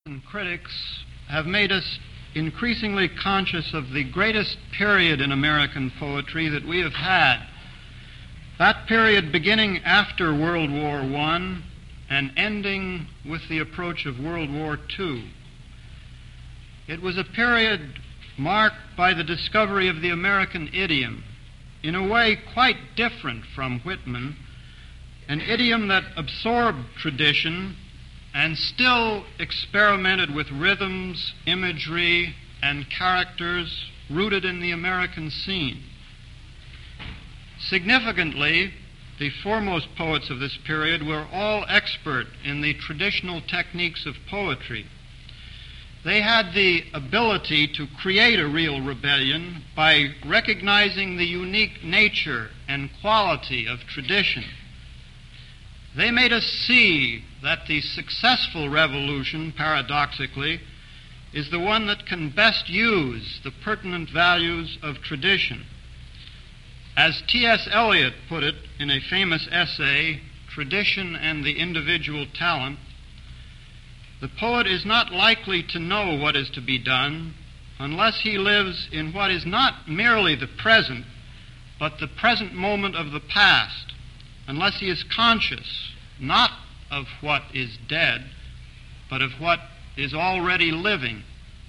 Critics have made us increasingly conscious of the greatest period in American poetry that we have had. That period beginning after World War I and ending with the approach of World War II. It was a period marked by the discovery of the American idiom, in a way quite different from Whitman, an idiom that absorbed tradition and still experimented with rhythms, imagery, and characters rooted in the American scene. Significantly, the foremost poets of this period were all expert in the traditional techniques of poetry. They had the ability to create a real rebellion by recognizing the unique nature and quality of tradition. They made us see that the successful revolution, paradoxically, is the one that can best use the pertinent values of tradition. As T.S. Eliot put it in a famous essay, Tradition and the Individual Talent, the poet is not likely to know what is to be done unless he lives in what is not merely the present, but the present moment of the past, unless he is conscious not of what is dead, but of what is already living.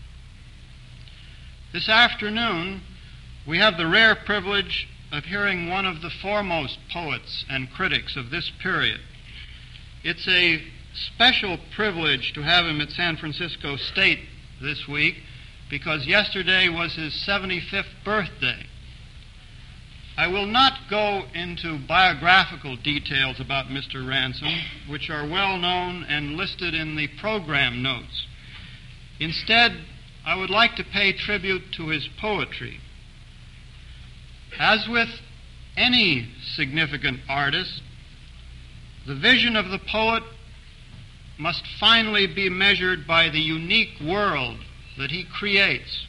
This afternoon, we have the rare privilege of hearing one of the foremost poets and critics of this period. It's a special privilege to have him at San Francisco State this week because yesterday was his 75th birthday. I will not go into biographical details about Mr. Ransome, which are well known and listed in the program notes. Instead, I would like to pay tribute to his poetry. As with any significant artist, the vision of the poet must finally be measured by the unique world that he creates.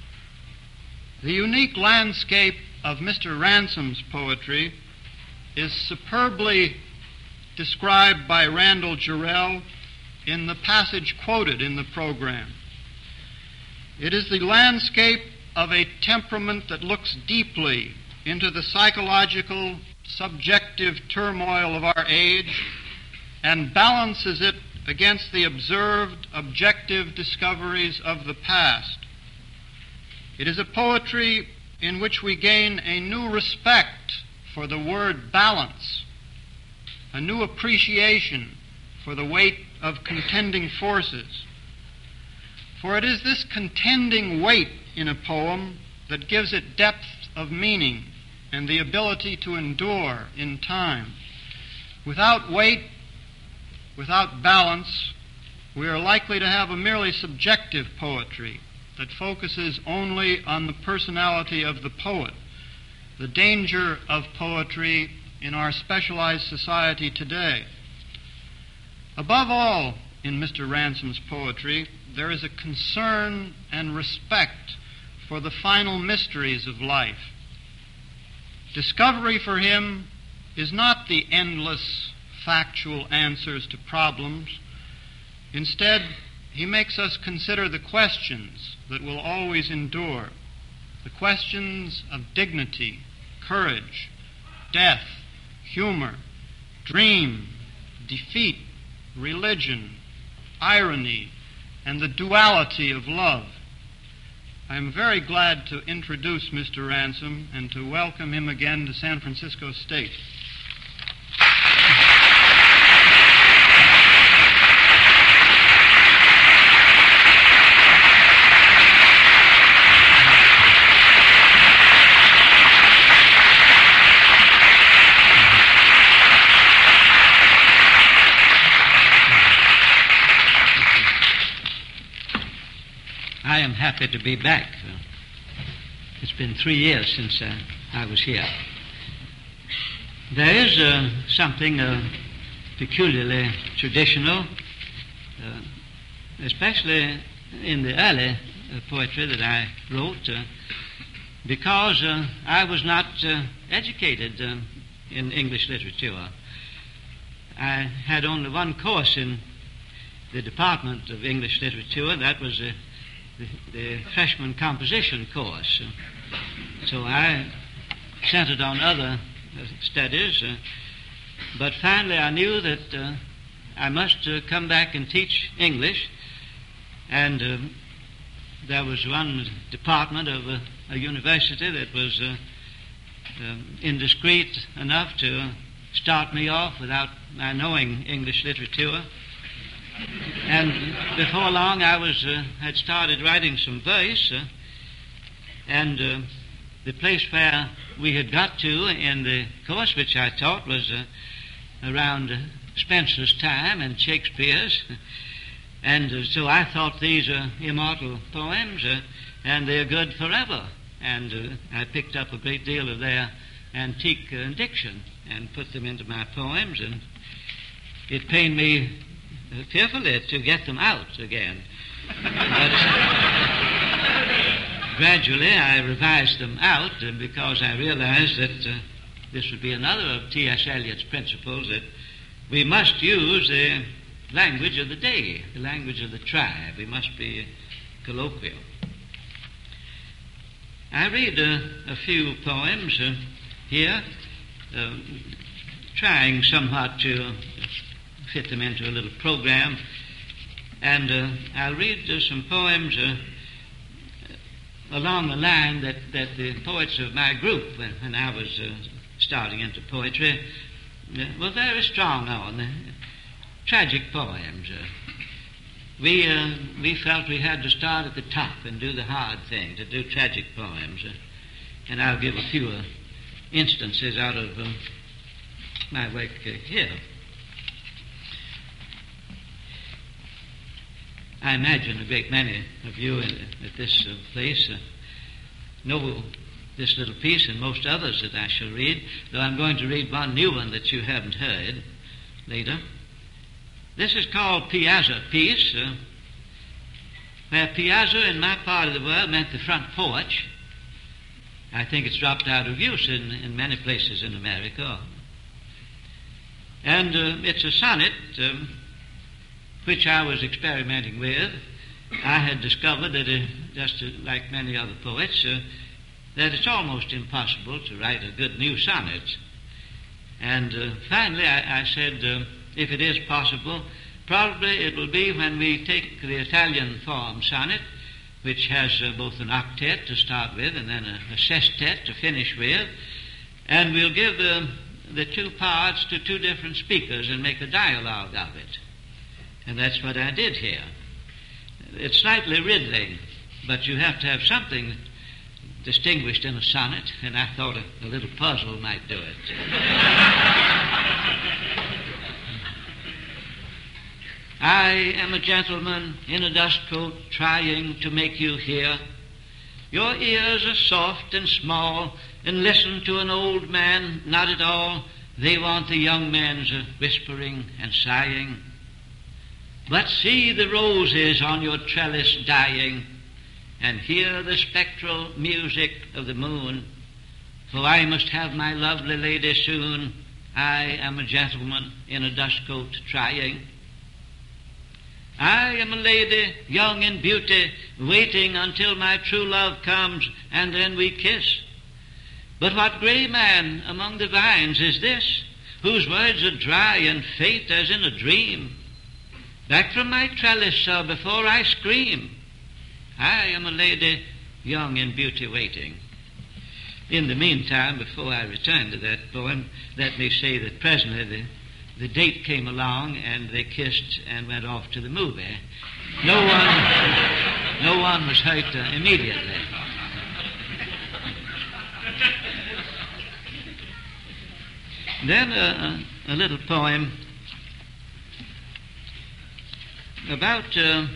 The unique landscape of Mr. Ransome's poetry is superbly described by Randall Jarrell in the passage quoted in the program. It is the landscape of a temperament that looks deeply into the psychological, subjective turmoil of our age and balances it against the observed, objective discoveries of the past. It is a poetry in which we gain a new respect for the word balance, a new appreciation for the weight of contending forces. For it is this contending weight in a poem that gives it depth of meaning and the ability to endure in time. Without weight, without balance, we are likely to have a merely subjective poetry that focuses only on the personality of the poet, the danger of poetry in our specialized society today. Above all, in Mr. Ransome's poetry, there is a concern and respect for the final mysteries of life. Discovery for him is not the endless factual answers to problems. Instead, he makes us consider the questions that will always endure, the questions of dignity, courage, death, humor, dream, defeat, religion, irony, and the duality of love. I am very glad to introduce Mr. Ransome and to welcome him again to San Francisco State. I am happy to be back. It's been 3 years since I was here. There is something peculiarly traditional, especially in the early poetry that I wrote, because I was not educated in English literature. I had only one course in the Department of English Literature. That was the freshman composition course. So I centered on other studies, but finally I knew that I must come back and teach English, and there was one department of a university that was indiscreet enough to start me off without my knowing English literature. And before long I had started writing some verse, and the place where we had got to in the course which I taught was around Spenser's time and Shakespeare's. And so I thought these are immortal poems, and they're good forever. And I picked up a great deal of their antique diction and put them into my poems, and it pained me fearfully to get them out again. But gradually I revised them out because I realized that this would be another of T.S. Eliot's principles, that we must use the language of the day, the language of the tribe. We must be colloquial. I read a few poems here, trying somewhat to fit them into a little program, and I'll read some poems along the line that the poets of my group, when I was starting into poetry, were very strong on. Tragic poems. We felt we had to start at the top and do the hard thing, to do tragic poems. And I'll give a few instances out of my work here. I imagine a great many of you at this place know this little piece and most others that I shall read, though I'm going to read one new one that you haven't heard later. This is called Piazza Piece, where piazza in my part of the world meant the front porch. I think it's dropped out of use in many places in America. And it's a sonnet which I was experimenting with. I had discovered that, just like many other poets, that it's almost impossible to write a good new sonnet. And finally I said, if it is possible, probably it will be when we take the Italian form sonnet, which has both an octet to start with and then a sestet to finish with, and we'll give the two parts to two different speakers and make a dialogue of it. And that's what I did here. It's slightly riddling, but you have to have something distinguished in a sonnet, and I thought a little puzzle might do it. I am a gentleman in a dust coat trying to make you hear. Your ears are soft and small, and listen to an old man not at all. They want the young man's whispering and sighing. But see the roses on your trellis dying, and hear the spectral music of the moon. For I must have my lovely lady soon. I am a gentleman in a dust coat trying. I am a lady, young in beauty, waiting until my true love comes, and then we kiss. But what gray man among the vines is this, whose words are dry and faint as in a dream? Back from my trellis, sir, before I scream. I am a lady, young in beauty, waiting. In the meantime, before I return to that poem, let me say that presently the date came along and they kissed and went off to the movie. No one was hurt immediately. Then a little poem about the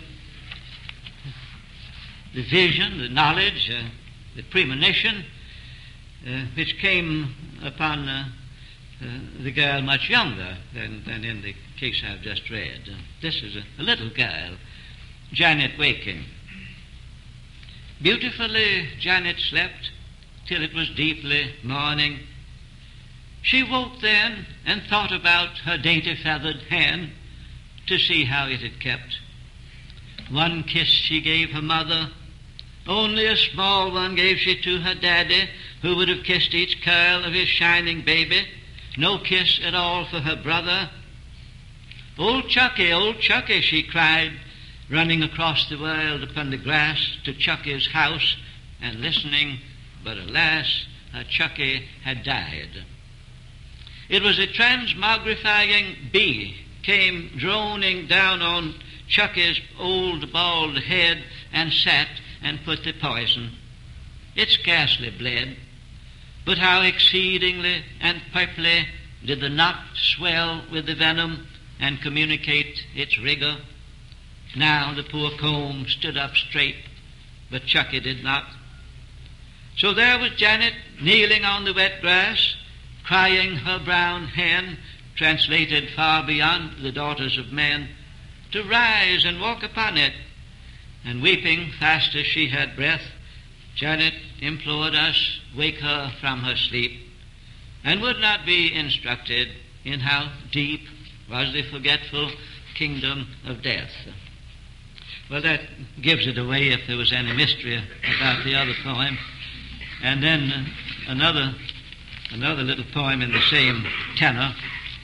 vision, the knowledge, the premonition, which came upon the girl much younger than in the case I've just read. This is a little girl, Janet Waking. Beautifully Janet slept till it was deeply morning. She woke then and thought about her dainty feathered hen, to see how it had kept. One kiss she gave her mother, only a small one gave she to her daddy, who would have kissed each curl of his shining baby. No kiss at all for her brother. Old Chucky, she cried, running across the world upon the grass to Chucky's house and listening, but alas, her Chucky had died. It was a transmogrifying bee came droning down on Chucky's old bald head and sat and put the poison. It scarcely bled, but how exceedingly and purply did the knot swell with the venom and communicate its rigor. Now the poor comb stood up straight, but Chucky did not. So there was Janet kneeling on the wet grass, crying her brown hen, translated far beyond the daughters of men, to rise and walk upon it. And weeping fast as she had breath, Janet implored us wake her from her sleep, and would not be instructed in how deep was the forgetful kingdom of death. Well, that gives it away if there was any mystery about the other poem. And then another little poem in the same tenor,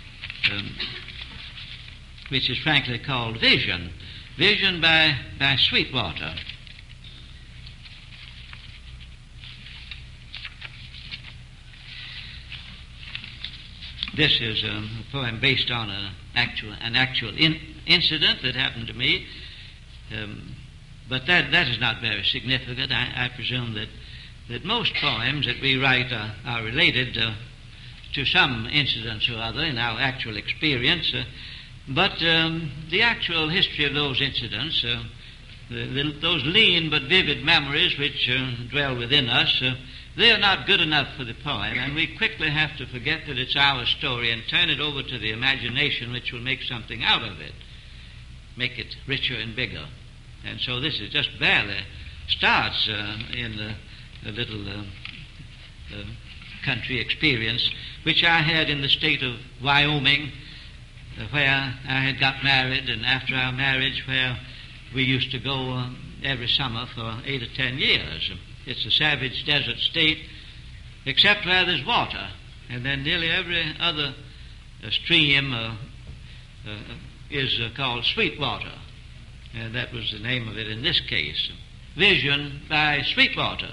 which is frankly called Vision. Vision by Sweetwater. This is a poem based on an actual incident that happened to me, but that is not very significant. I presume that most poems that we write are related to some incidents or other in our actual experience, but the actual history of those incidents, those lean but vivid memories which dwell within us, they are not good enough for the poem, and we quickly have to forget that it's our story and turn it over to the imagination, which will make something out of it, make it richer and bigger. And so this is just barely starts in a little country experience which I had in the state of Wyoming, where I had got married, and after our marriage where we used to go every summer for 8 or 10 years. It's a savage desert state, except where there's water, and then nearly every other stream is called Sweetwater, and that was the name of it in this case. Vision by Sweetwater.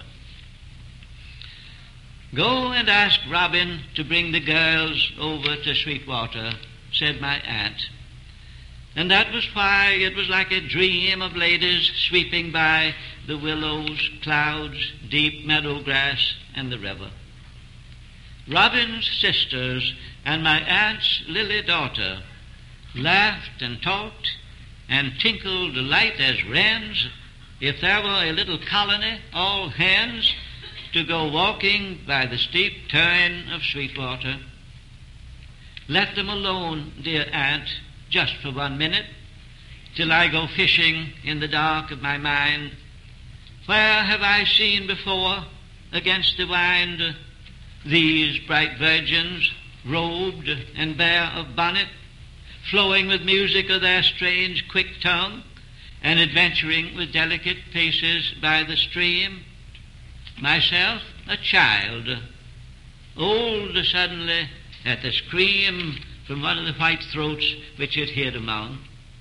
Go and ask Robin to bring the girls over to Sweetwater, said my aunt. And that was why it was like a dream of ladies sweeping by the willows, clouds, deep meadow grass, and the river. Robin's sisters and my aunt's lily daughter laughed and talked and tinkled light as wrens if there were a little colony, all hands, to go walking by the steep turn of Sweetwater. Let them alone, dear aunt, just for 1 minute, till I go fishing in the dark of my mind. Where have I seen before, against the wind, these bright virgins, robed and bare of bonnet, flowing with music of their strange quick tongue, and adventuring with delicate paces by the stream? Myself a child, old suddenly at the scream from one of the white throats which it hid among.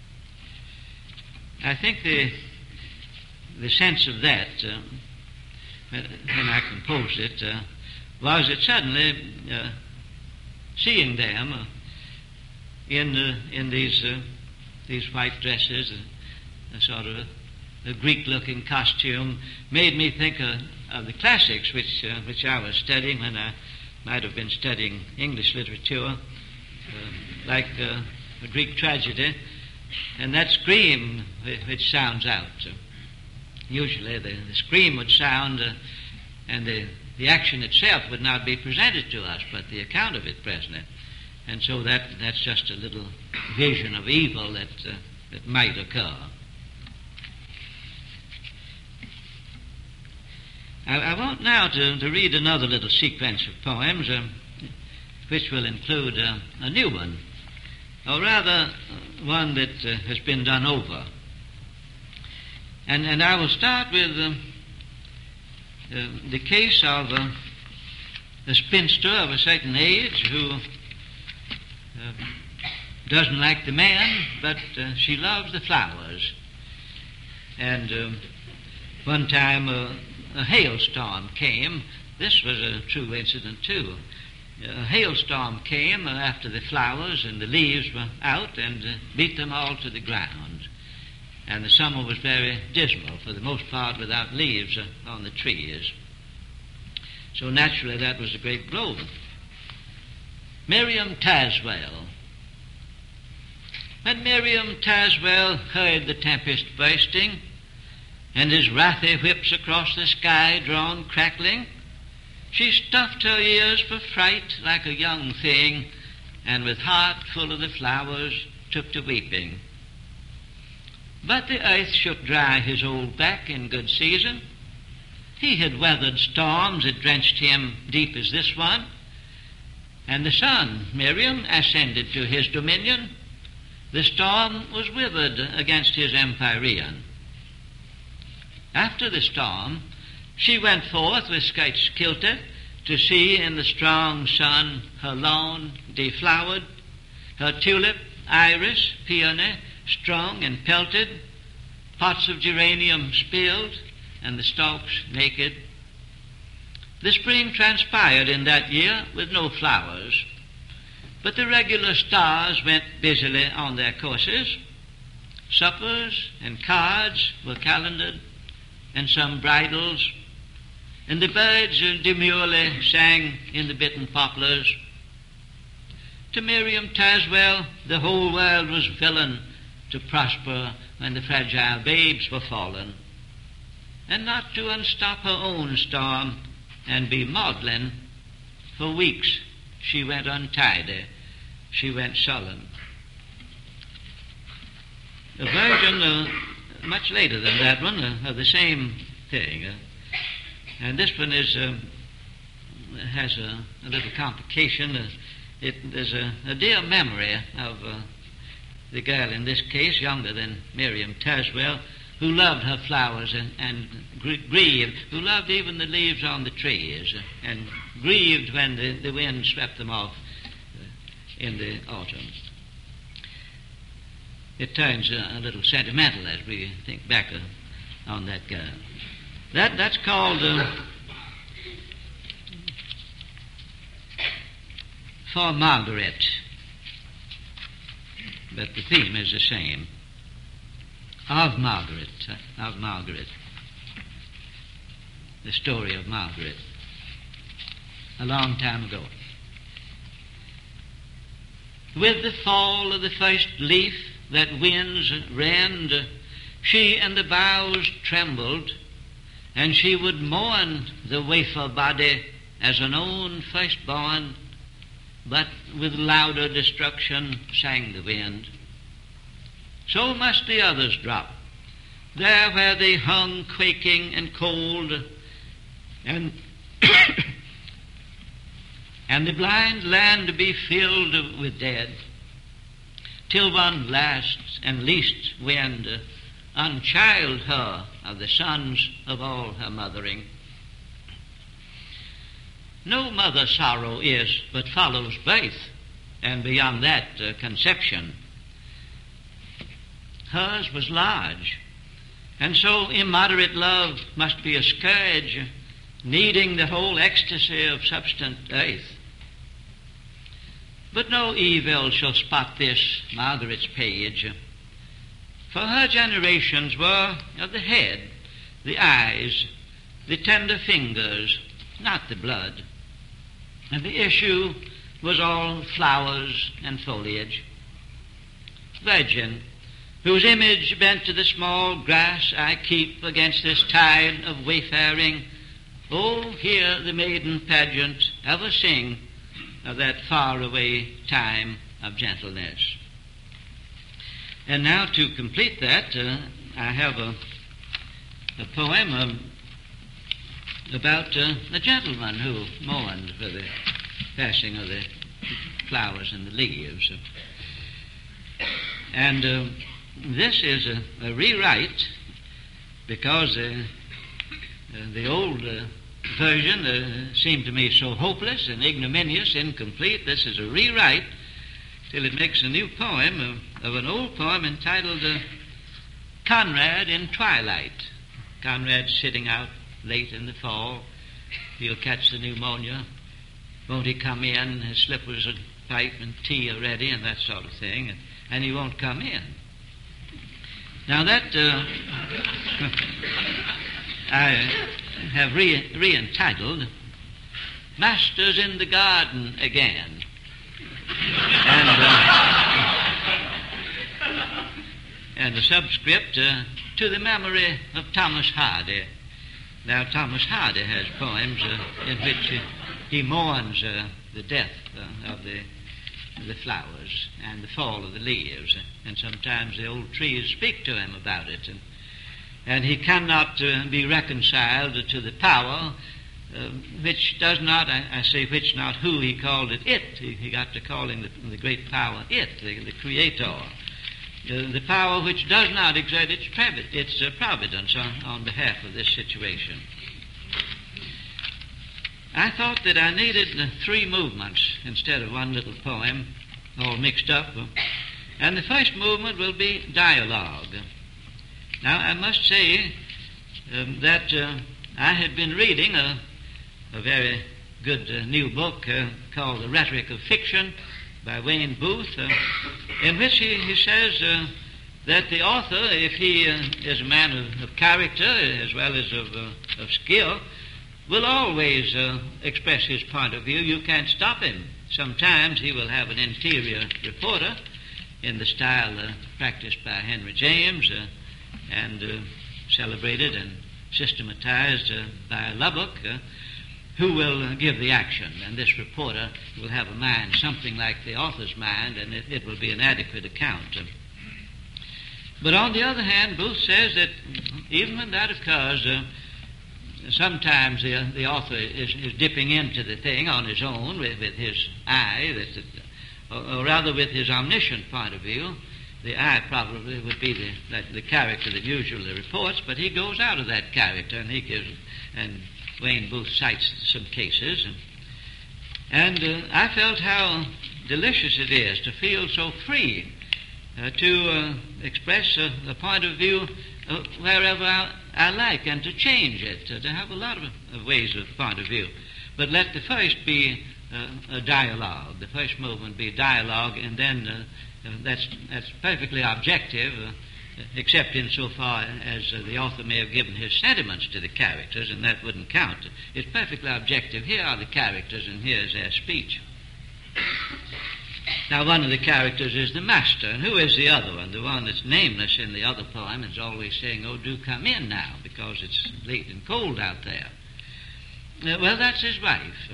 I think the sense of that, when I composed it, was that suddenly seeing them in these white dresses, a sort of a Greek-looking costume, made me think of the classics which I was studying when I might have been studying English literature, like a Greek tragedy, and that scream which sounds out. Usually the scream would sound, and the action itself would not be presented to us, but the account of it present. And so that's just a little vision of evil that might occur. I want now to read another little sequence of poems, which will include a new one. or rather one that has been done over. And I will start with the case of a spinster of a certain age who doesn't like the man, but she loves the flowers. And one time a hailstorm came. This was a true incident too. A hailstorm came after the flowers and the leaves were out and beat them all to the ground. And the summer was very dismal, for the most part without leaves on the trees. So naturally that was a great blow. Miriam Tazewell. When Miriam Tazewell heard the tempest bursting, and his wrathy whips across the sky drawn crackling, she stuffed her ears for fright like a young thing, and with heart full of the flowers took to weeping. But the earth shook dry his old back in good season. He had weathered storms that drenched him deep as this one, and the sun, Miriam, ascended to his dominion. The storm was withered against his empyrean. After the storm, she went forth with skirts kilted to see in the strong sun her lawn deflowered, her tulip, iris, peony, strung and pelted, pots of geranium spilled, and the stalks naked. The spring transpired in that year with no flowers, but the regular stars went busily on their courses. Suppers and cards were calendared, and some bridals, and the birds demurely sang in the bitten poplars. To Miriam Tazewell, the whole world was villain to prosper when the fragile babes were fallen, and not to unstop her own storm and be maudlin. For weeks she went untidy, she went sullen. A version much later than that one of the same thing, and this one has a little complication. There's a dear memory of the girl in this case, younger than Miriam Tazewell, who loved her flowers and grieved, who loved even the leaves on the trees, and grieved when the wind swept them off in the autumn. It turns a little sentimental as we think back on that girl. That's called For Margaret. But the theme is the same. Of Margaret. The story of Margaret. A long time ago. With the fall of the first leaf that winds rend, she and the boughs trembled, and she would mourn the wafer body as an own firstborn, but with louder destruction sang the wind. So must the others drop, there where they hung quaking and cold, and and the blind land be filled with dead, till one last and least wind unchild her of the sons of all her mothering. No mother sorrow is, but follows birth, and beyond that conception. Hers was large, and so immoderate love must be a scourge, needing the whole ecstasy of substant earth. But no evil shall spot this Margaret's page, for her generations were of the head, the eyes, the tender fingers, not the blood, and the issue was all flowers and foliage. Virgin, whose image bent to the small grass I keep against this tide of wayfaring, oh, hear the maiden pageant ever sing of that faraway time of gentleness. And now to complete that, I have a poem about a gentleman who mourned for the passing of the flowers and the leaves. And this is a rewrite because the old version seemed to me so hopeless and ignominious, incomplete. This is a rewrite till it makes a new poem of an old poem entitled Conrad in Twilight. Conrad's sitting out late in the fall. He'll catch the pneumonia. Won't he come in? His slippers and pipe and tea are ready and that sort of thing. And he won't come in. Now that I have re-entitled Masters in the Garden Again. And the subscript, to the memory of Thomas Hardy. Now, Thomas Hardy has poems in which he mourns the death of the flowers and the fall of the leaves, and sometimes the old trees speak to him about it. And he cannot be reconciled to the power which does not, I say which, not who, he called it it. He got to calling the great power it, the creator. The power which does not exert its providence on behalf of this situation. I thought that I needed 3 movements instead of one little poem all mixed up. And the first movement will be dialogue. Now, I must say that I had been reading a very good new book called The Rhetoric of Fiction by Wayne Booth, in which he says that the author, if he is a man of character as well as of skill, will always express his point of view. You can't stop him. Sometimes he will have an interior reporter in the style practiced by Henry James and celebrated and systematized by Lubbock, who will give the action, and this reporter will have a mind something like the author's mind, and it will be an adequate account. But on the other hand, Booth says that even when that occurs, sometimes the author is dipping into the thing on his own with his eye, or rather with his omniscient point of view. The eye probably would be the character that usually reports, but he goes out of that character, and he gives, and Wayne Booth cites some cases. And I felt how delicious it is to feel so free to express a point of view wherever I like, and to change it, to have a lot of ways of point of view. But let the first be a dialogue, the first movement be dialogue, and then that's perfectly objective, except insofar as the author may have given his sentiments to the characters, and that wouldn't count. It's perfectly objective. Here are the characters, and here's their speech. Now, one of the characters is the master, and who is the other one? The one that's nameless in the other poem is always saying, "Oh, do come in now, because it's late and cold out there." Well, that's his wife.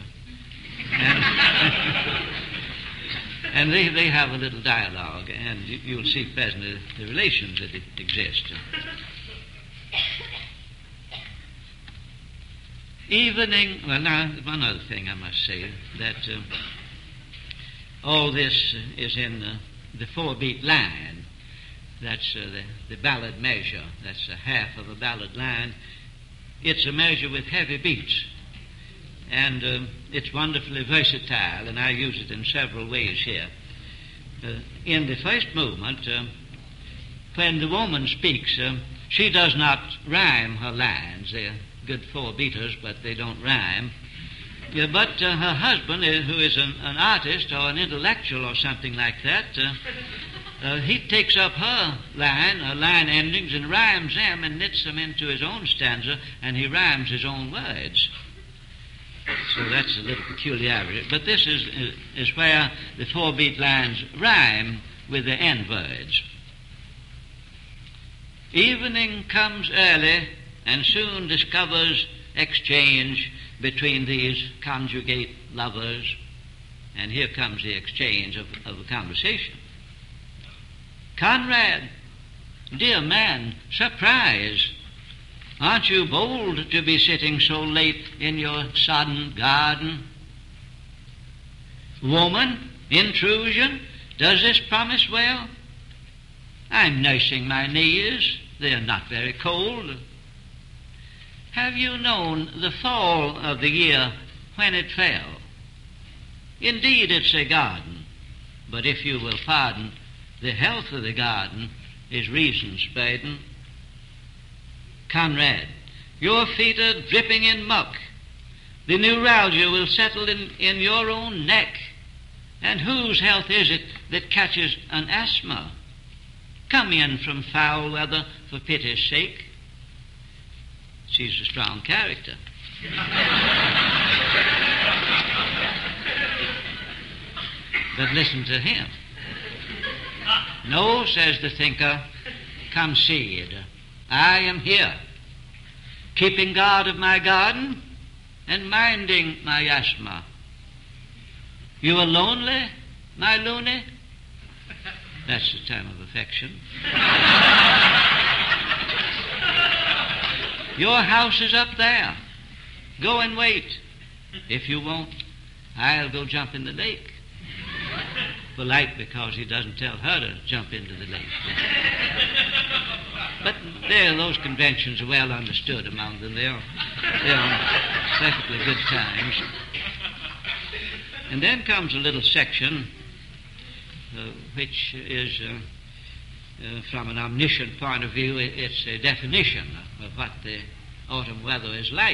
And they have a little dialogue, and you'll see presently the relations that exist. Evening, well, now, one other thing I must say, that all this is in the 4-beat line. That's the ballad measure. That's a half of a ballad line. It's a measure with heavy beats. And it's wonderfully versatile, and I use it in several ways here. In the first movement, when the woman speaks, she does not rhyme her lines. They're good 4-beaters, but they don't rhyme. But her husband, who is an artist or an intellectual or something like that, he takes up her line endings, and rhymes them and knits them into his own stanza, and he rhymes his own words. So that's a little peculiarity. But this is where the 4-beat lines rhyme with the end words. Evening comes early and soon discovers exchange between these conjugate lovers. And here comes the exchange of a conversation. "Conrad, dear man, surprise! Aren't you bold to be sitting so late in your sodden garden? Woman, intrusion, does this promise well? I'm nursing my knees. They're not very cold. Have you known the fall of the year when it fell? Indeed, it's a garden, but if you will pardon, the health of the garden is reason's burden. Conrad, your feet are dripping in muck. The neuralgia will settle in your own neck. And whose health is it that catches an asthma? Come in from foul weather for pity's sake. She's a strong character. But listen to him. No, says the thinker, concede. I am here, keeping guard of my garden and minding my asthma. You are lonely, my loony? That's the term of affection. Your house is up there. Go and wait. If you won't, I'll go jump in the lake. Polite because he doesn't tell her to jump into the lake. But those conventions are well understood among them. They're perfectly good times. And then comes a little section which is, from an omniscient point of view, it's a definition of what the autumn weather is like.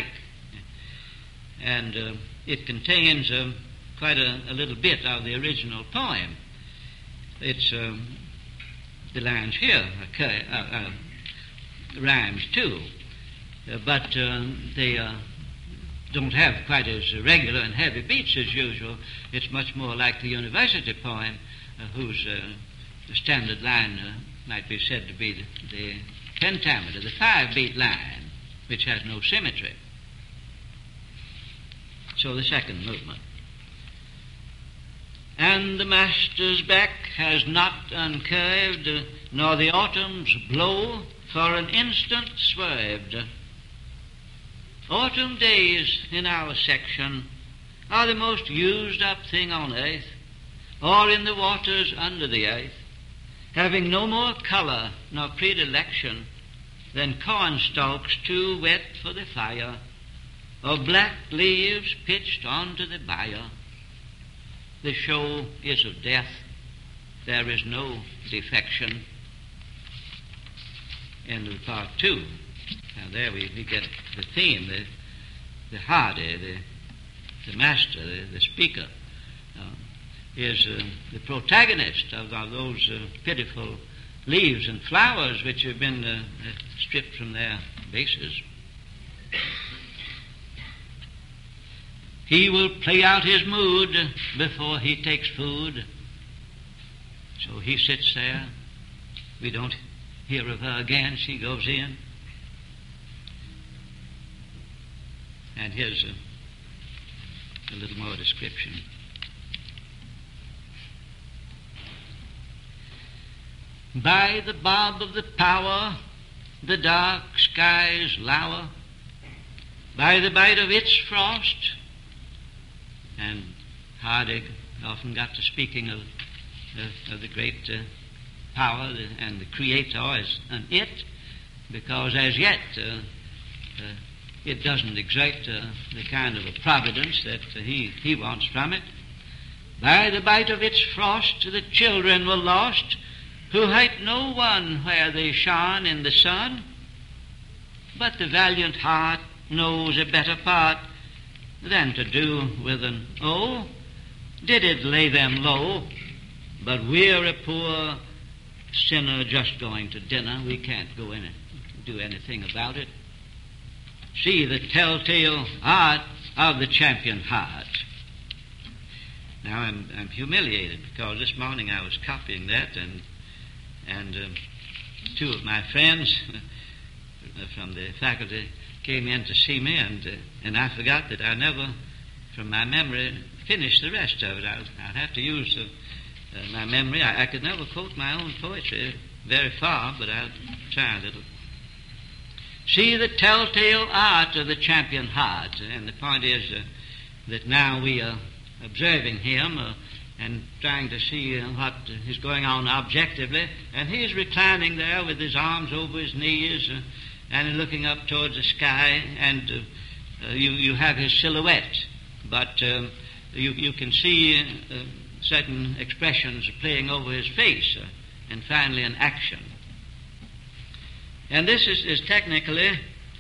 And it contains quite a little bit of the original poem. It's the lines here rhymes too, but they don't have quite as regular and heavy beats as usual. It's much more like the university poem, whose standard line might be said to be the pentameter, the 5-beat line, which has no symmetry. So the second movement. And the master's back has not uncurved, nor the autumn's blow for an instant swerved. Autumn days in our section are the most used up thing on earth, or in the waters under the earth, having no more color nor predilection than corn stalks too wet for the fire, or black leaves pitched onto the byre. The show is of death. There is no defection. End of part 2. Now there we get the theme, the hardy, the master, the speaker, is the protagonist of those pitiful leaves and flowers which have been stripped from their bases. He will play out his mood before he takes food. So he sits there. We don't hear of her again. She goes in. And here's a little more description. By the bob of the power, the dark skies lower. By the bite of its frost. And Harding often got to speaking of the great power and the Creator as an it, because as yet it doesn't exert the kind of a providence that he wants from it. By the bite of its frost the children were lost, who hate no one where they shone in the sun. But the valiant heart knows a better part than to do with an O. Did it lay them low? But we're a poor sinner just going to dinner. We can't go in and do anything about it. See the telltale art of the champion heart. Now I'm humiliated because this morning I was copying that, and two of my friends from the faculty came in to see me, and I forgot that I never, from my memory, finished the rest of it. I'll have to use my memory. I could never quote my own poetry very far, but I'll try a little. See the telltale art of the champion heart. And the point is that now we are observing him and trying to see what is going on objectively. And he's reclining there with his arms over his knees and looking up towards the sky, and you have his silhouette, but you can see certain expressions playing over his face, and finally an action. And this is technically,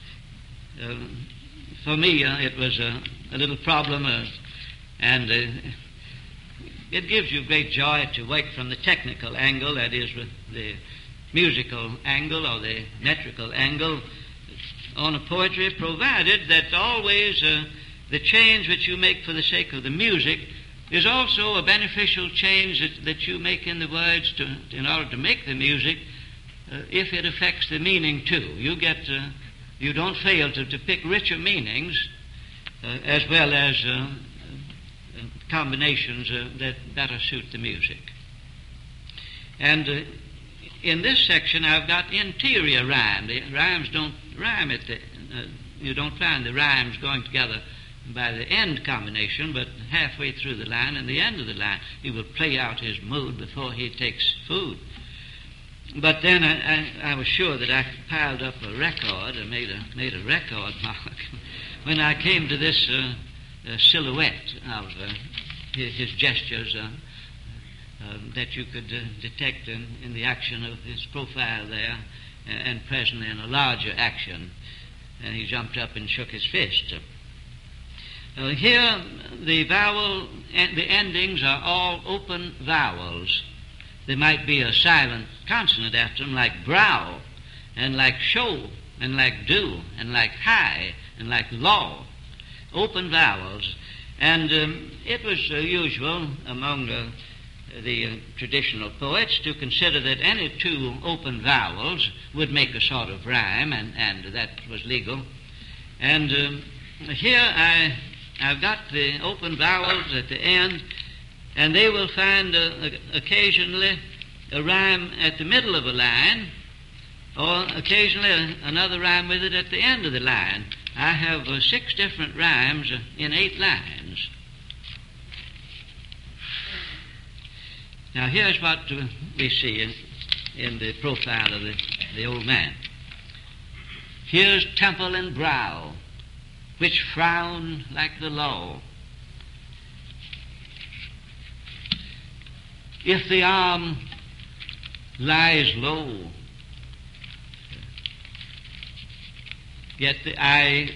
for me, it was a little problem, and it gives you great joy to work from the technical angle, that is, with the musical angle or the metrical angle on a poetry, provided that always the change which you make for the sake of the music is also a beneficial change that you make in the words in order to make the music, if it affects the meaning too. You don't fail to pick richer meanings as well as combinations that better suit the music. And in this section I've got interior rhyme. The rhymes don't rhyme you don't find the rhymes going together by the end combination, but halfway through the line and the end of the line he will play out his mood before he takes food. But then I was sure that I piled up a record and made a record mark when I came to this silhouette of his gestures that you could detect in the action of his profile there, and presently in a larger action. And he jumped up and shook his fist. Here the endings are all open vowels. There might be a silent consonant after them, like brow, and like show, and like do, and like high, and like law. Open vowels. And it was usual among the traditional poets to consider that any two open vowels would make a sort of rhyme, and that was legal. And here I've got the open vowels at the end, and they will find occasionally a rhyme at the middle of a line, or occasionally another rhyme with it at the end of the line. I have 6 different rhymes in 8 lines. Now here's what we see in the profile of the old man. Here's temple and brow, which frown like the law. If the arm lies low, yet the eye,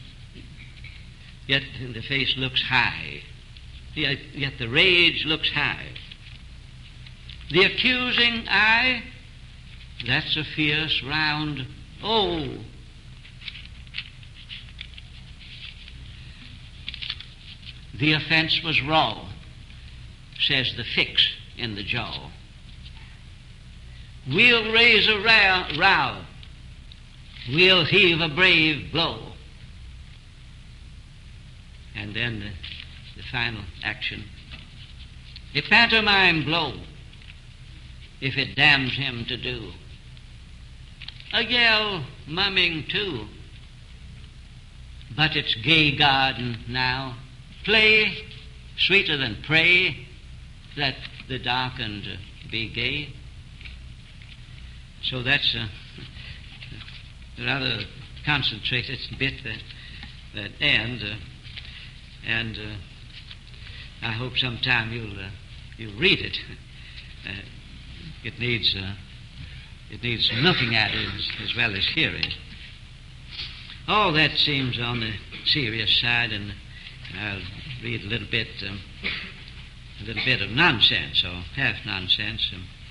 yet the face looks high, yet the rage looks high. The accusing eye, that's a fierce round O. The offense was raw, says the fix in the jaw. We'll raise a row, we'll heave a brave blow. And then the final action. A pantomime blow, if it damns him to do. A yell mumming too, but it's gay garden now. Play sweeter than pray, let the darkened be gay. So that's a rather concentrated bit that ends, and I hope sometime you'll read it. It needs looking at it as well as hearing. All that seems on the serious side, and I'll read a little bit of nonsense, or half nonsense.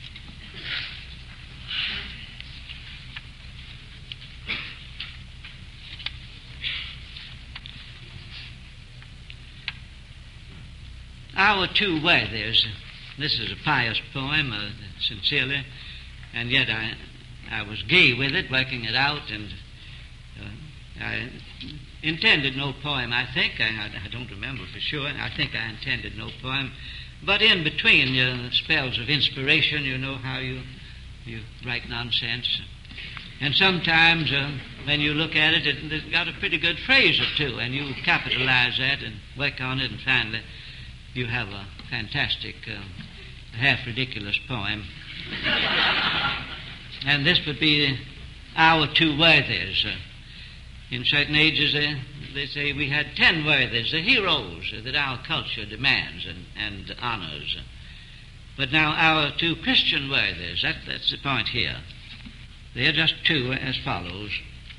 Our two worthies. This is a pious poem, sincerely, and yet I was gay with it, working it out, and I intended no poem, I think. I don't remember for sure. I think I intended no poem. But in between spells of inspiration, you know how you write nonsense. And sometimes when you look at it, it's got a pretty good phrase or two, and you capitalize that and work on it, and finally you have fantastic, half-ridiculous poem. And this would be our two worthies. In certain ages, they say we had 10 worthies, the heroes that our culture demands and honors. But now our two Christian worthies, that's the point here. They are just two as follows.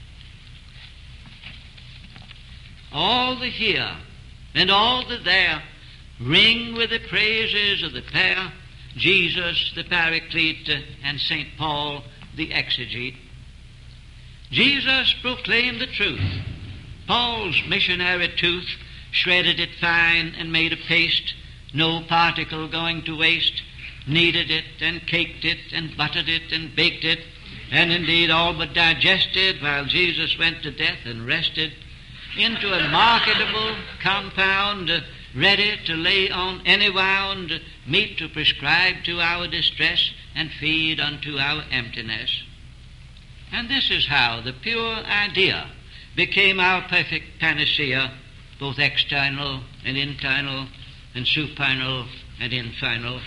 All the here and all the there ring with the praises of the pair, Jesus the Paraclete and St. Paul the Exegete. Jesus proclaimed the truth. Paul's missionary tooth shredded it fine and made a paste, no particle going to waste, kneaded it and caked it and buttered it and baked it, and indeed all but digested while Jesus went to death and rested, into a marketable compound, ready to lay on any wound, meet to prescribe to our distress and feed unto our emptiness. And this is how the pure idea became our perfect panacea, both external and internal, and supernal and infernal.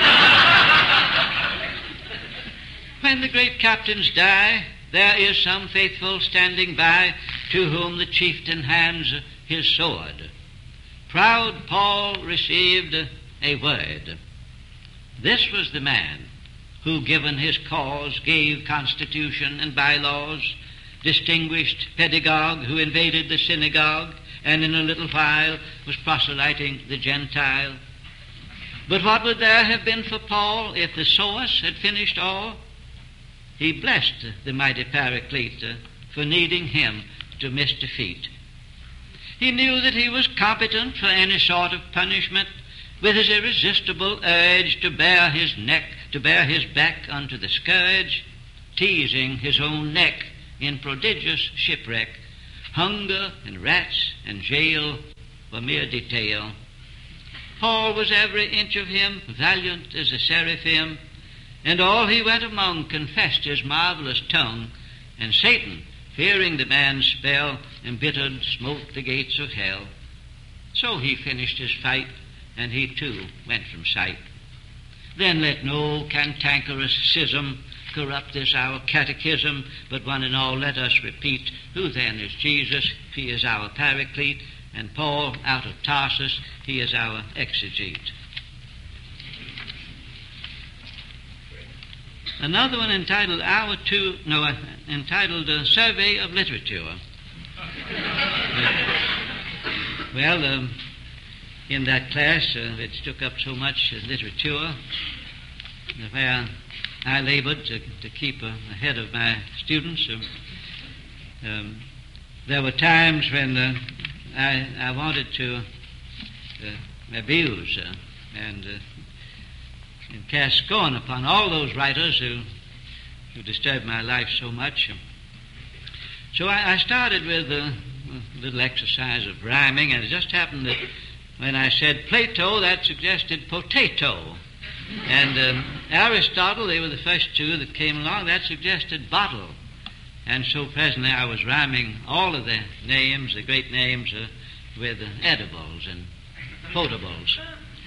When the great captains die, there is some faithful standing by to whom the chieftain hands his sword. Proud Paul received a word. This was the man who, given his cause, gave constitution and bylaws, distinguished pedagogue who invaded the synagogue and in a little while was proselyting the Gentile. But what would there have been for Paul if the source had finished all? He blessed the mighty Paraclete for needing him to miss defeat. He knew that he was competent for any sort of punishment, with his irresistible urge to bear his back unto the scourge, teasing his own neck in prodigious shipwreck. Hunger and rats and jail were mere detail. Paul was every inch of him valiant as a seraphim, and all he went among confessed his marvelous tongue, and Satan, fearing the man's spell, embittered smote the gates of hell. So he finished his fight, and he too went from sight. Then let no cantankerous schism corrupt this our catechism, but one and all let us repeat, who then is Jesus? He is our Paraclete, and Paul out of Tarsus, he is our Exegete. Another one entitled Survey of Literature. In that class, which took up so much literature, where I labored to keep ahead of my students, there were times when I wanted to abuse and cast scorn upon all those writers who disturbed my life so much. So I started with a little exercise of rhyming, and it just happened that when I said Plato, that suggested potato. And Aristotle, they were the first two that came along, that suggested bottle. And so presently I was rhyming all of the names, the great names, with edibles and potables.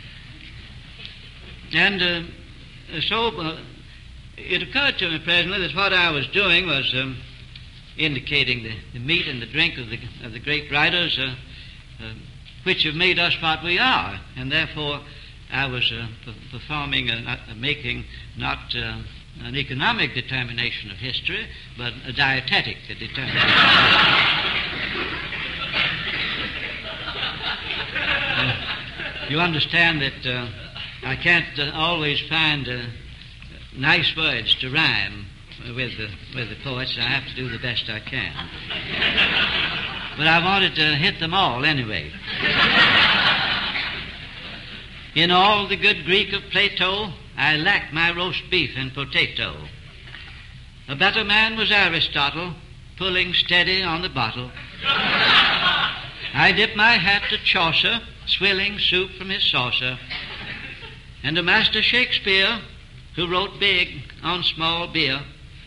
And so it occurred to me presently that what I was doing was indicating the meat and the drink of the great writers, which have made us what we are, and therefore I was making not an economic determination of history, but a dietetic determination. You understand that I can't always find nice words to rhyme with the poets. I have to do the best I can. But I wanted to hit them all anyway. In all the good Greek of Plato, I lacked my roast beef and potato. A better man was Aristotle, pulling steady on the bottle. I dipped my hat to Chaucer, swilling soup from his saucer. And a master Shakespeare, who wrote big on small beer.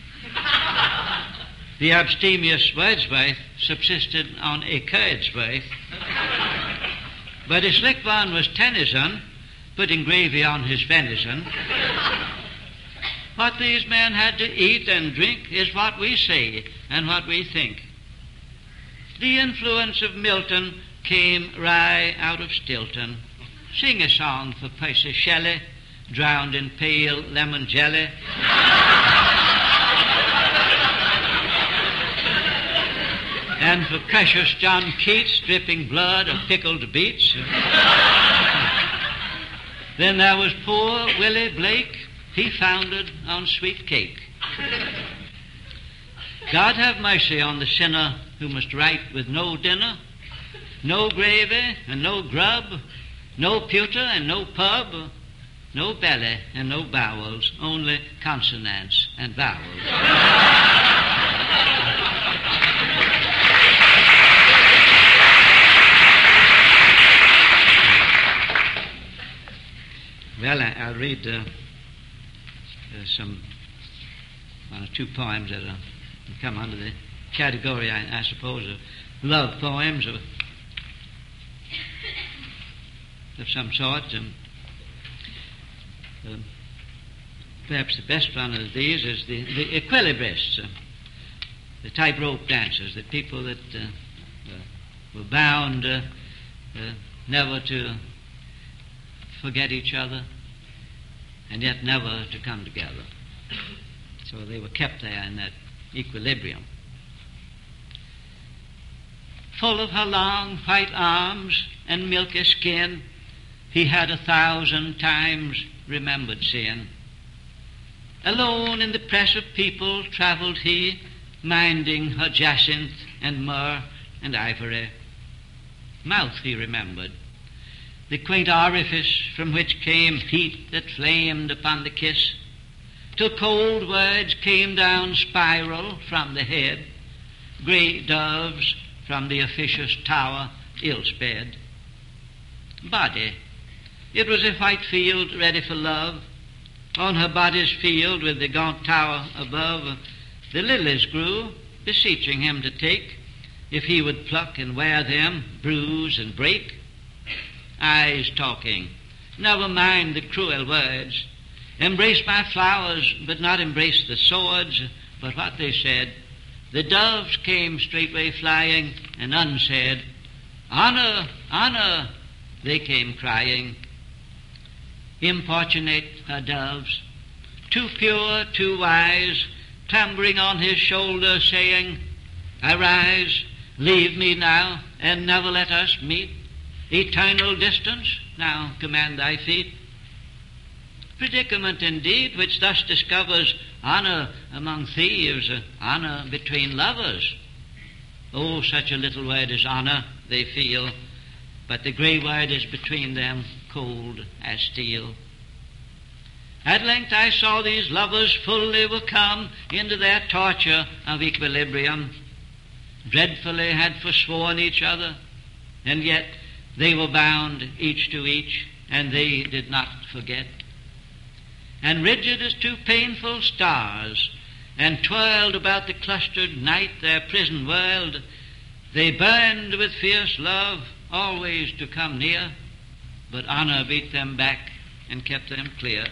The abstemious Wordsworth subsisted on a curd's worth. But a slick one was Tennyson, putting gravy on his venison. What these men had to eat and drink is what we say and what we think. The influence of Milton came right out of Stilton. Sing a song for Percy Shelley, drowned in pale lemon jelly. And for precious John Keats, dripping blood of pickled beets. Then there was poor Willie Blake, he foundered on sweet cake. God have mercy on the sinner who must write with no dinner, no gravy and no grub, no pewter and no pub, no belly and no bowels, only consonants and vowels. Well, I'll read some 1 or 2 poems that come under the category, I suppose, of love poems of some sort. Perhaps the best one of these is the equilibrists, the tightrope dancers, the people that were bound never to forget each other and yet never to come together. So they were kept there in that equilibrium. Full of her long white arms and milky skin, he had 1,000 times remembered sin. Alone in the press of people travelled he, minding her jacinth and myrrh and ivory. Mouth he remembered, the quaint orifice from which came heat that flamed upon the kiss, till cold words came down spiral from the head, grey doves from the officious tower ill sped. Body, it was a white field ready for love. On her body's field with the gaunt tower above, the lilies grew, beseeching him to take, if he would pluck and wear them, bruise and break. Eyes talking, never mind the cruel words. Embrace my flowers, but not embrace the swords. But what they said, the doves came straightway flying, and unsaid, honor, honor, they came crying. Importunate her doves, too pure, too wise, clambering on his shoulder, saying, arise, leave me now, and never let us meet. Eternal distance, now command thy feet. Predicament indeed, which thus discovers honor among thieves, honor between lovers. Oh, such a little word as honor, they feel, but the grey word is between them, cold as steel. At length I saw these lovers fully were come into their torture of equilibrium. Dreadfully had forsworn each other, and yet they were bound each to each, and they did not forget. And rigid as 2 painful stars, and twirled about the clustered night their prison world, they burned with fierce love always to come near, but honor beat them back and kept them clear.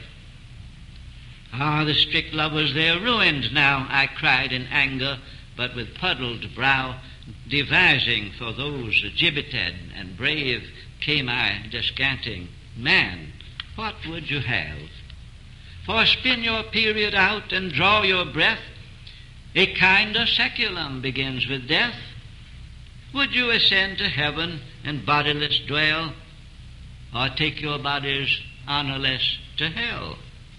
Ah, the strict lovers, they're ruined now, I cried in anger, but with puddled brow, devising for those gibbeted and brave, came I descanting, man, what would you have? For spin your period out and draw your breath, a kinder seculum begins with death. Would you ascend to heaven and bodiless dwell, or take your bodies honorless to hell?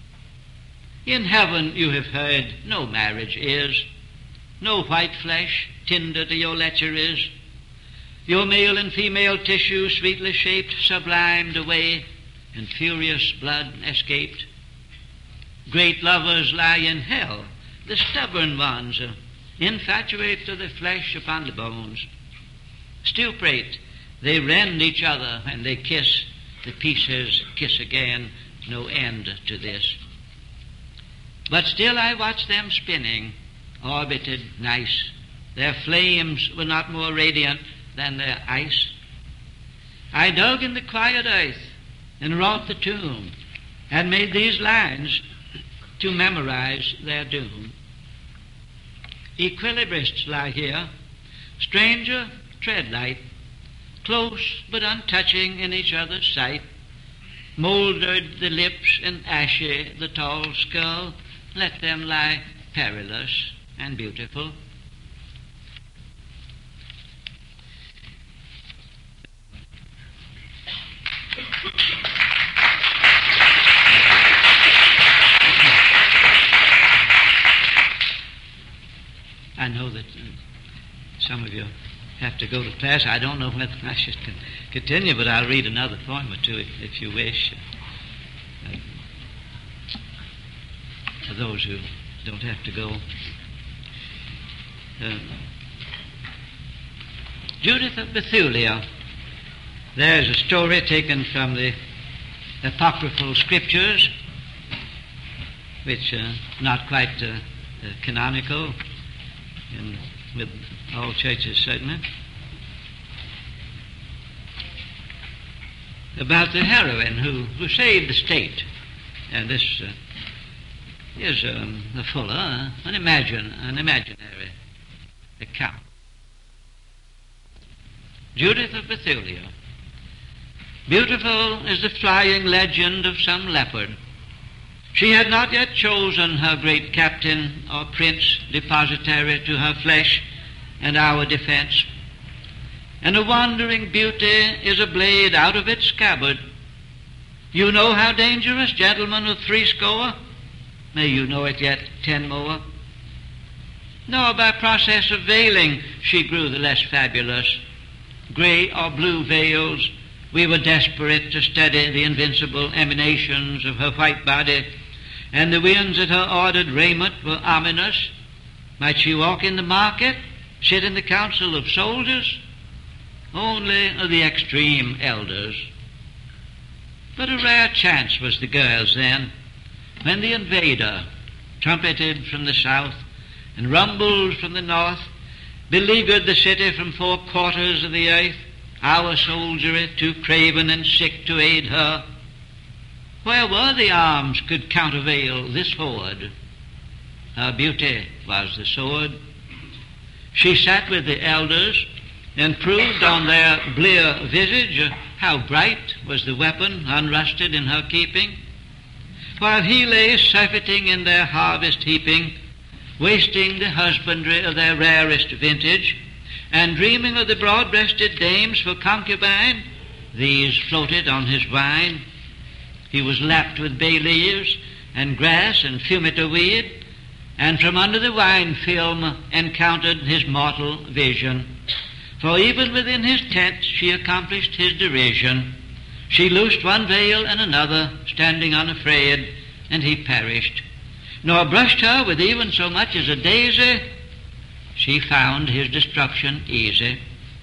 In heaven, you have heard, no marriage is, no white flesh tinder to your lecheries. Your male and female tissue sweetly shaped, sublimed away, and furious blood escaped. Great lovers lie in hell, the stubborn ones, infatuate to the flesh upon the bones. Stupid, they rend each other and they kiss, the pieces kiss again, no end to this. But still I watch them spinning, orbited nice. Their flames were not more radiant than their ice. I dug in the quiet earth and wrought the tomb, and made these lines to memorize their doom. Equilibrists lie here, stranger, tread light, close but untouching in each other's sight, mouldered the lips and ashy the tall skull, let them lie perilous and beautiful. I know that some of you have to go to class. I don't know whether I should continue, but I'll read another poem or two if you wish. For those who don't have to go. Judith of Bethulia. There's a story taken from the apocryphal scriptures, which are not quite canonical with all churches, certainly, about the heroine who saved the state. And this is a fuller, an imaginary account. Judith of Bethulia. Beautiful is the flying legend of some leopard. She had not yet chosen her great captain or prince depositary to her flesh and our defense. And a wandering beauty is a blade out of its scabbard. You know how dangerous, gentlemen of threescore? May you know it yet 10 more. Nor by process of veiling she grew the less fabulous. Grey or blue veils, we were desperate to steady the invincible emanations of her white body, and the winds at her ordered raiment were ominous. Might she walk in the market, sit in the council of soldiers? Only of the extreme elders. But a rare chance was the girl's then, when the invader, trumpeted from the south and rumbled from the north, beleaguered the city from 4 quarters of the earth, our soldiery too craven and sick to aid her. Where were the arms could countervail this horde? Her beauty was the sword. She sat with the elders and proved on their blear visage how bright was the weapon unrusted in her keeping, while he lay surfeiting in their harvest heaping, wasting the husbandry of their rarest vintage, and dreaming of the broad-breasted dames for concubine. These floated on his wine. He was lapped with bay leaves and grass and fumita weed, and from under the wine film encountered his mortal vision. For even within his tent she accomplished his derision. She loosed one veil and another, standing unafraid, and he perished. Nor brushed her with even so much as a daisy. She found his destruction easy.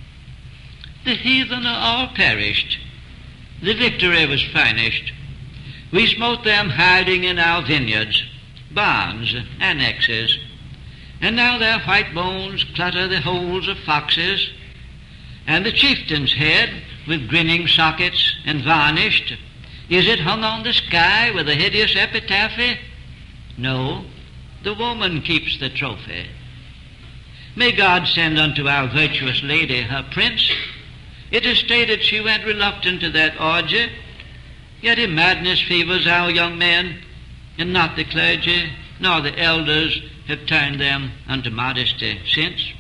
The heathen are all perished. The victory was finished. We smote them hiding in our vineyards, barns, annexes, and now their white bones clutter the holes of foxes, and the chieftain's head, with grinning sockets and varnished, is it hung on the sky with a hideous epitaph? No, the woman keeps the trophy. May God send unto our virtuous lady her prince. It is stated she went reluctant to that orgy, yet in madness fevers our young men, and not the clergy nor the elders have turned them unto modesty since.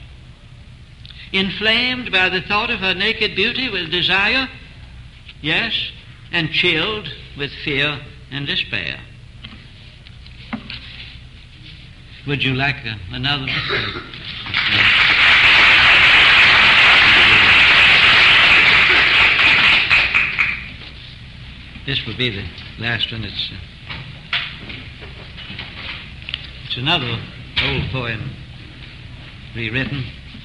Inflamed by the thought of her naked beauty with desire, yes, and chilled with fear and despair. Would you like another? This will be the last one. It's another old poem rewritten.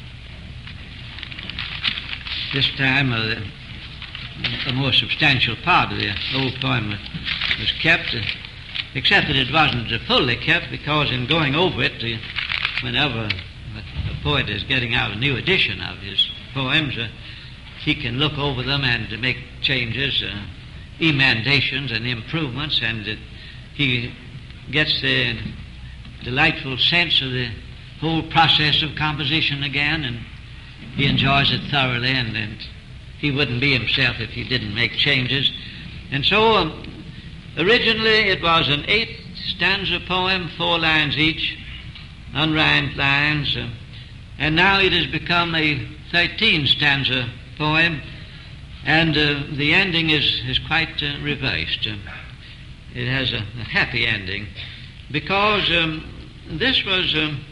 This time a more substantial part of the old poem was kept, except that it wasn't fully kept, because in going over it, whenever a poet is getting out a new edition of his poems, he can look over them and make changes emendations and improvements, and he gets the delightful sense of the whole process of composition again, and he enjoys it thoroughly, and he wouldn't be himself if he didn't make changes. And so originally it was an 8-stanza poem, 4 lines each, unrhymed lines, and now it has become a 13-stanza poem, and the ending is quite reversed. It has a happy ending, because this was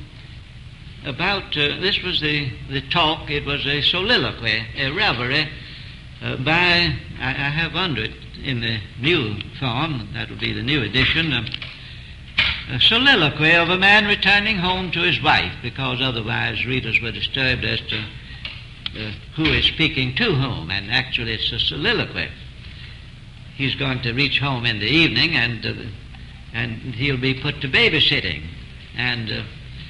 this was the talk. It was a soliloquy, a reverie by, I have under it in the new form, that would be the new edition, a soliloquy of a man returning home to his wife, because otherwise readers were disturbed as to who is speaking to whom, and actually it's a soliloquy. He's going to reach home in the evening, and he'll be put to babysitting, and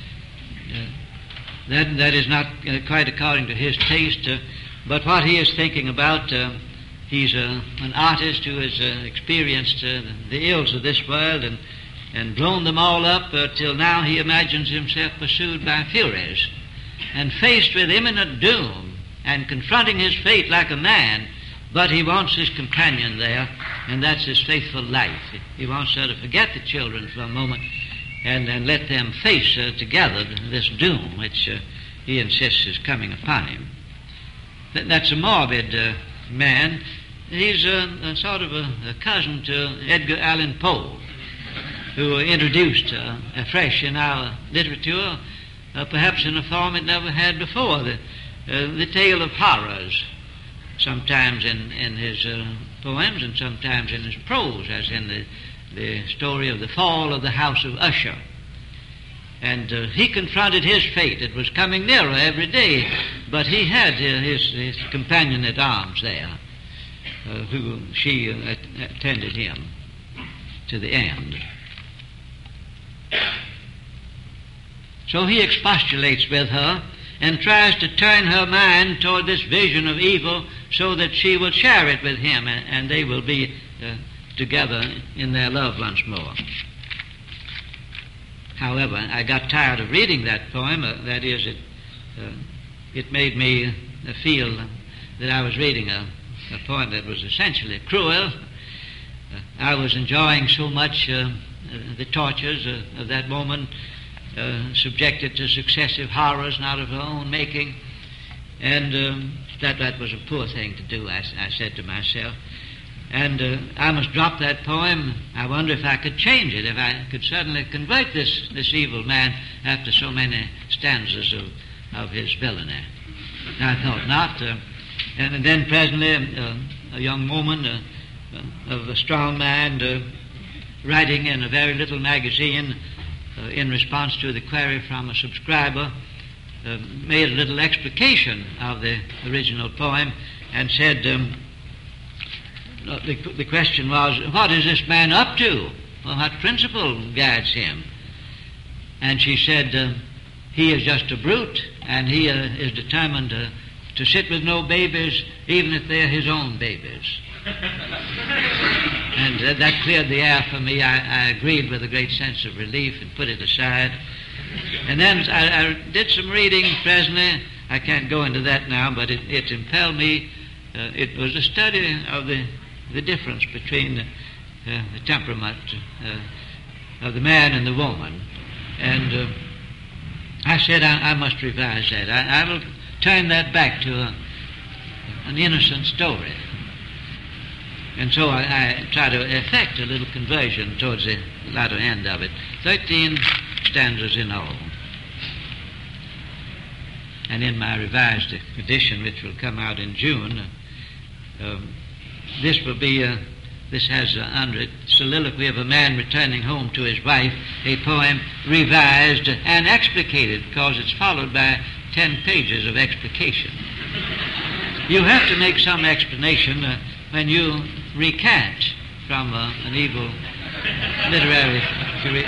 that is not quite according to his taste, but what he is thinking about, he's an artist who has experienced the ills of this world and blown them all up till now he imagines himself pursued by furies and faced with imminent doom and confronting his fate like a man, but he wants his companion there, and that's his faithful life. He wants her to forget the children for a moment and let them face together this doom which he insists is coming upon him. That's a morbid man. He's a sort of a cousin to Edgar Allan Poe, who introduced afresh in our literature, perhaps in a form it never had before, the tale of horrors, sometimes in his poems and sometimes in his prose, as in the story of the fall of the house of Usher. And he confronted his fate. It was coming nearer every day, but he had his companion at arms there, she attended him to the end. So he expostulates with her and tries to turn her mind toward this vision of evil so that she will share it with him, and they will be together in their love once more. However, I got tired of reading that poem. That is, it made me feel that I was reading a poem that was essentially cruel. I was enjoying so much the tortures of that woman, subjected to successive horrors not of her own making, and that was a poor thing to do, I said to myself. And I must drop that poem. I wonder if I could change it, if I could suddenly convert this evil man after so many stanzas of his villainy. I thought not. And then presently a young woman of a strong mind, writing in a very little magazine in response to the query from a subscriber, made a little explication of the original poem and said, the question was, what is this man up to? Well, what principle guides him? And she said, he is just a brute, and he is determined to sit with no babies, even if they're his own babies. And that cleared the air for me. I agreed with a great sense of relief and put it aside. And then I did some reading presently. I can't go into that now, but it impelled me. It was a study of the difference between the temperament of the man and the woman. And I said I must revise that. I will turn that back to an innocent story. And so I try to effect a little conversion towards the latter end of it. 13 stanzas in all. And in my revised edition, which will come out in June, this has under it soliloquy of a man returning home to his wife, a poem revised and explicated, because it's followed by 10 pages of explication. You have to make some explanation when you recant from an evil literary career.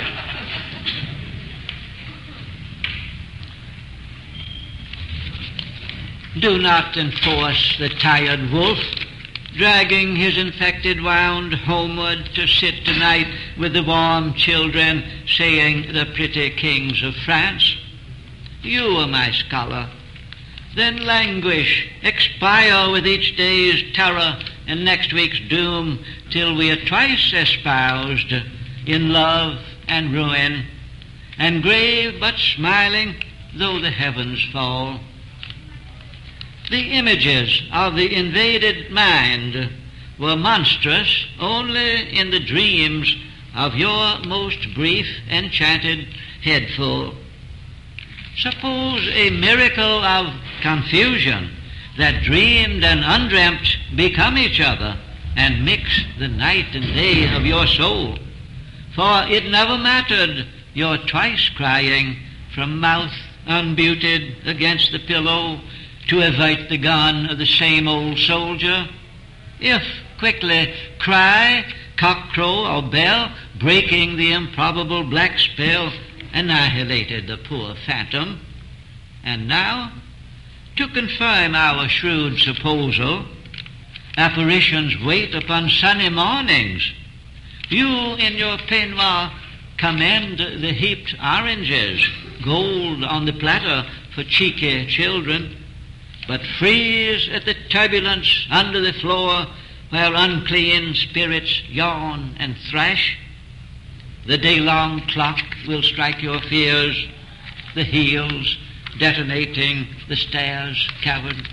Do not enforce the tired wolf. dragging his infected wound homeward to sit tonight with the warm children, saying the pretty kings of France. You are my scholar. Then languish, expire with each day's terror and next week's doom, till we are twice espoused in love and ruin, and grave but smiling though the heavens fall. The images of the invaded mind were monstrous only in the dreams of your most brief enchanted headful. Suppose a miracle of confusion that dreamed and undreamt become each other and mix the night and day of your soul. For it never mattered your twice crying from mouth unbuted against the pillow to avert the gun of the same old soldier. If quickly cry, cockcrow, or bell, breaking the improbable black spell, annihilated the poor phantom. And now, to confirm our shrewd supposal, apparitions wait upon sunny mornings. You in your peignoir commend the heaped oranges, gold on the platter for cheeky children, but freeze at the turbulence under the floor where unclean spirits yawn and thrash. The day-long clock will strike your fears, the heels detonating the stairs cavern.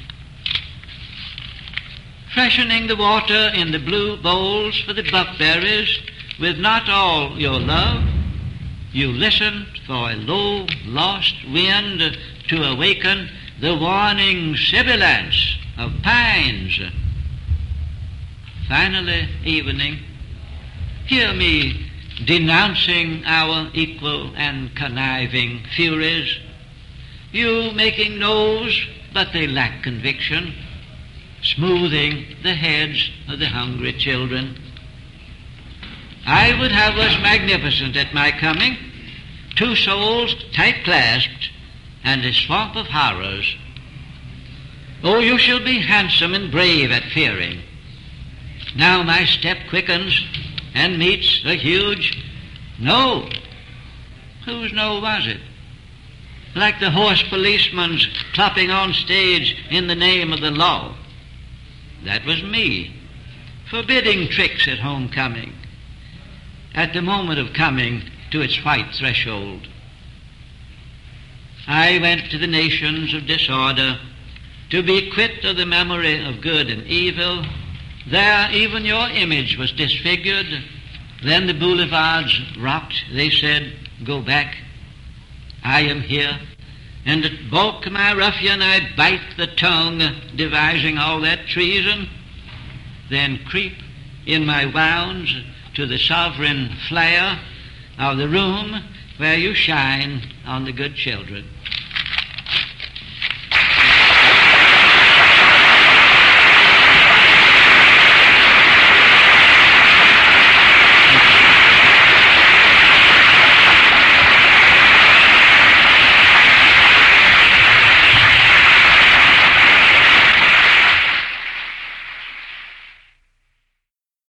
Freshening the water in the blue bowls for the buckberries with not all your love, you listened for a low, lost wind to awaken the warning sibilance of pines. Finally, evening, hear me denouncing our equal and conniving furies. You making no's, but they lack conviction, smoothing the heads of the hungry children. I would have us magnificent at my coming, two souls tight-clasped, and a swamp of horrors. Oh, you shall be handsome and brave at fearing. Now my step quickens and meets a huge no. Whose no was it? Like the horse policeman's plopping on stage in the name of the law. That was me, forbidding tricks at homecoming, at the moment of coming to its white threshold. I went to the nations of disorder to be quit of the memory of good and evil. There even your image was disfigured. Then the boulevards rocked. They said, go back. I am here. And at balk my ruffian I bite the tongue, devising all that treason. Then creep in my wounds to the sovereign flare of the room where you shine on the good children.